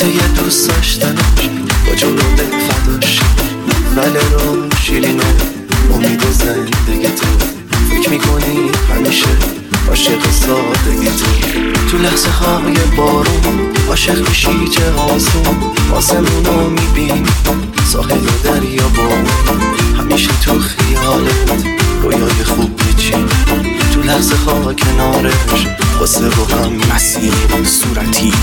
واسه یه دوست داشتنش با جون و دل فداش ولی رو شیرینه امید زندگی تو فکر میکنی همیشه عاشق سادگی تو لحظه های بارون عاشق میشی چه آسون آسمونو میبینی ساحل و دریا با همیشه تو خیالت رویای خوب میچینی تو لحظه ها کنارش واسه رو هم مسیر صورتی.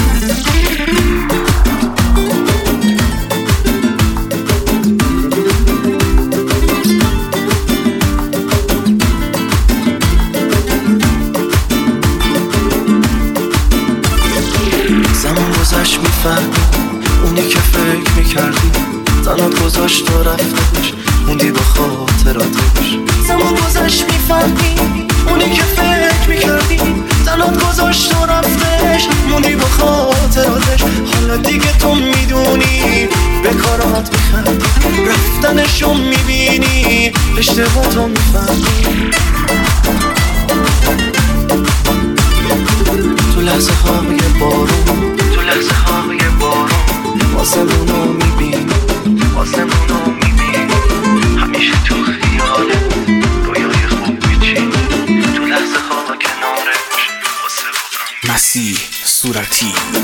زمان گذاشت میفهمی اونی که فکر میکردی زنات گذاشت و رفتش موندی با خاطراتش زمان گذاشت میفهمی اونی که فکر میکردی زنات گذاشت و رفتش موندی با خاطراتش حالا دیگه تو میدونی به کارات میخندی رفتنشو میبینی اشتباهاتو میفهمی تو لحظه های بارون آسمونو میبینی همیشه تو خیالت رویای خوب میچینی تو لحظه ها کنارش واسه بودم مسیر صورتی.